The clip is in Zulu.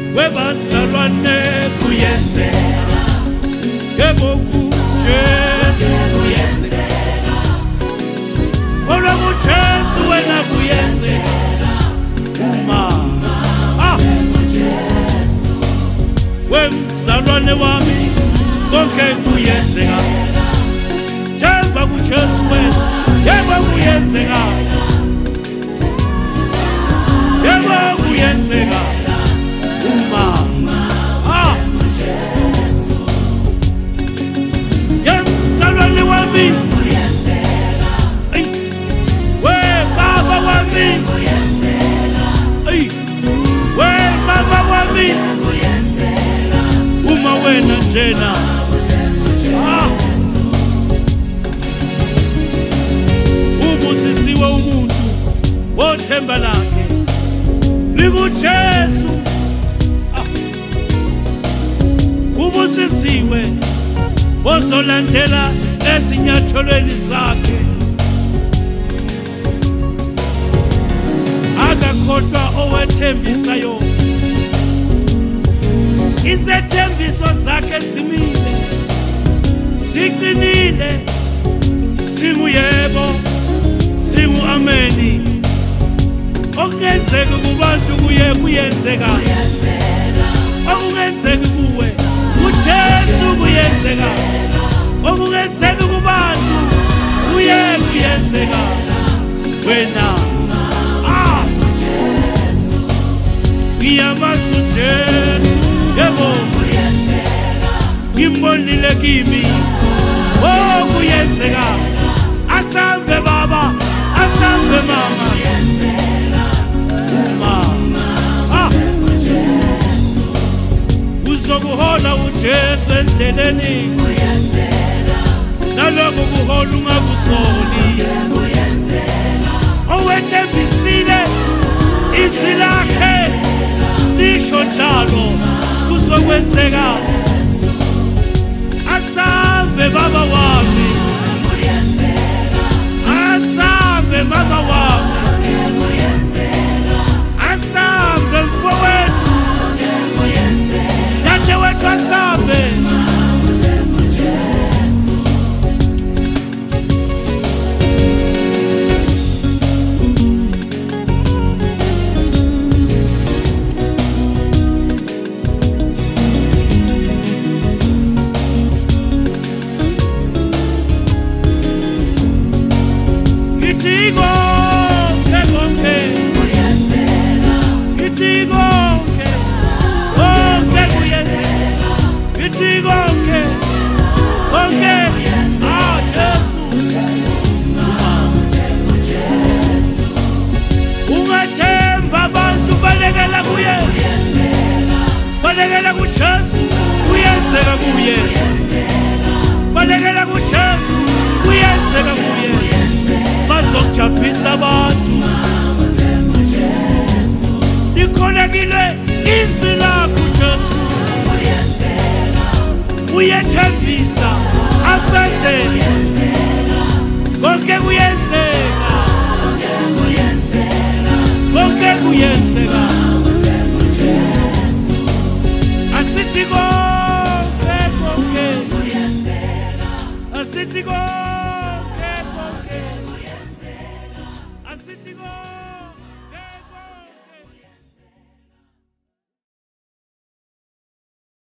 webazalwane kuyenzeka, yebo kuJesu kuyenzeka, kodwa kuJesu wena kuyenzeka uma wemzalwane wami konke kuyenzeka, themba kuJesu wena, yebo kuyenzeka, yebo kuyenzeka uma yemzalwane wami kuyenzeka, we baba wami kuyenzeka, we mama wami kuyenzeka uma wena njena ubusisiwe umuntu othemba lakhe likuJesu, ubusisiwe ozolandela ezinyathelweni zakhe, akakhohlwa owethembisayo, izethembiso zakhe zimile, ziqinile, zinguyebo, zingu-ameni. Okungenzeki kubantu kuye kuyenzeka, okungenzeki kuwe kuJesu kuyenzeka, okungenzeki kubantu kuye kuyenzeka wena. Ngiyamazi uJesu, yebo ngimbonile kimi, oh kuyenzeka, asambe baba, asambe mama, uzokuhola uJesu endleleni, nalokho kuhola ungakusoli, owethembisile izwi lakhe lisho njalo kuzokwenzeka. Asambe baba wami, asambe mama wami, asambe mfowethu, tate wethu asambe. Balekela kuJesu kuyenzeka kuye, balekela kuJesu kuyenzeka kuye, bazokujabulisa abantu. Likhonekile izwi lakho Jesu, uyethembisa.